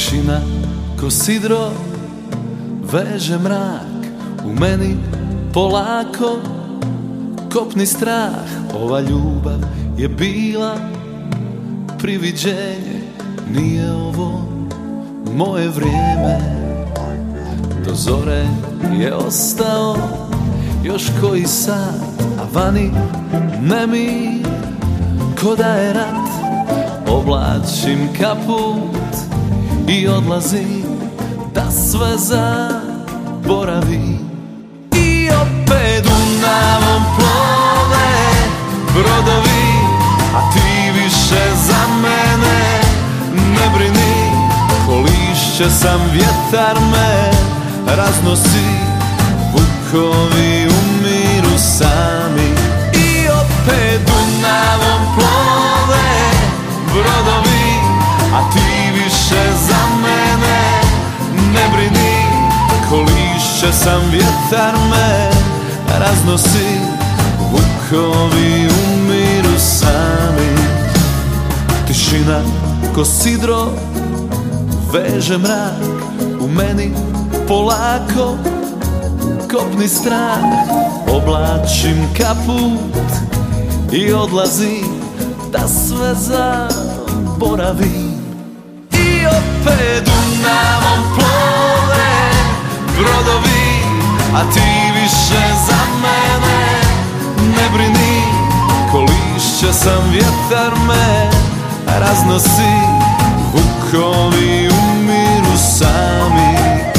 Tišina ko sidro veže mrak u meni polako kopni strah. Ova ljubav je bila priviđenje, nije ovo moje vrijeme. Do zore je ostao još koji sat, a vani nemir ko da je rat. Oblačim kaput i odlazim da sve zaboravim. I opet Dunavom plove brodovi, a ti više za mene ne brini. Ko lišće sam, vjetar me raznosi, vukovi umiru sami. I opet Dunavom plove brodovi, a ti više za mene ne brini. Ko lišće sam, vjetar me raznosi, vukovi umiru sami. Tišina ko sidro veže mrak u meni polako kopni strah. Oblačim kaput i odlazim da sve zaboravim. I opet Dunavom plove brodovi, a ti više za mene ne brini. Ko lišće sam, vjetar me raznosi, vukovi umiru sami.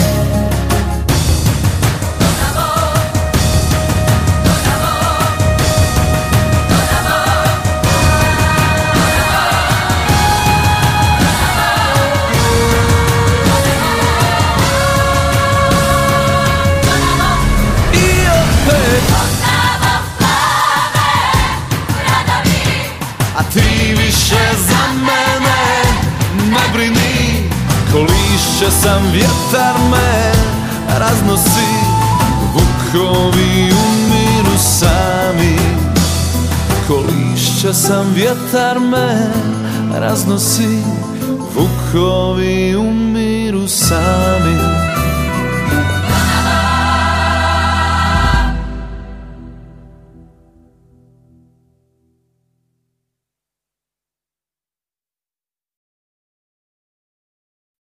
Ti više za mene ne brini. Ko lišće sam, vjetar me raznosi, vukovi umiru sami. Ko lišće sam, vjetar me raznosi, vukovi umiru sami.